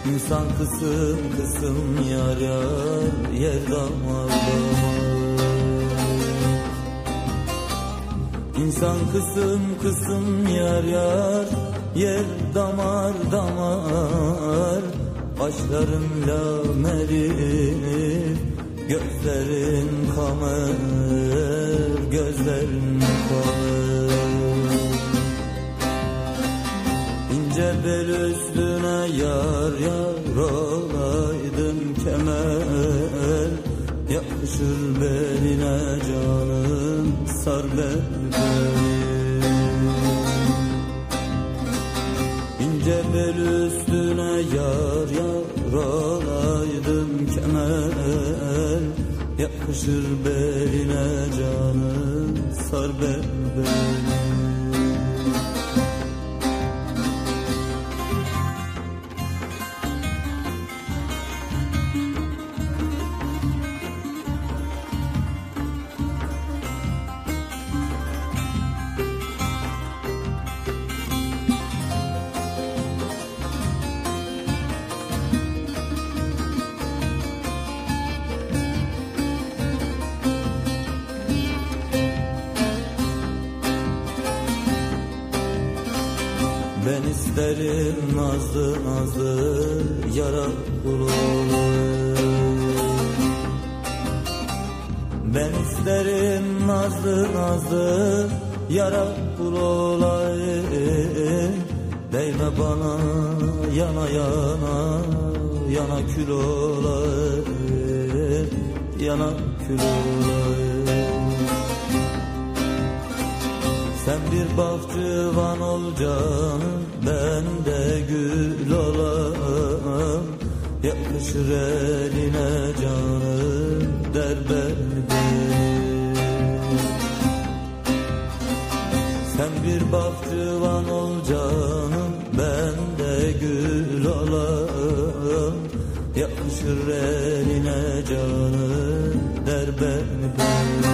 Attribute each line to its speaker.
Speaker 1: İnsan kısım kısım yar yar, yer damar damar. İnsan kısım kısım yar yar, yer damar damar. Başların lameli, gözlerin kamer, gözlerin kamer. İnce bel üstüne yar yar olaydım kemer. Yakışır beline canım, sar beni. İnce bel üstüne yar yar olaydım kemer. Yakışır beline canım, sar beni. Ben isterim nazlı nazlı yara kul olayım. Ben isterim nazlı nazlı yara kul olayım. Değme bana yana yana, yana kül olayım, yana kül olayım. Sen bir bahçıvan ol canım, ben de gül olam. Yakışır eline canım, derbeder. Sen bir bahçıvan ol canım, ben de gül olam. Yakışır eline canım, derbeder.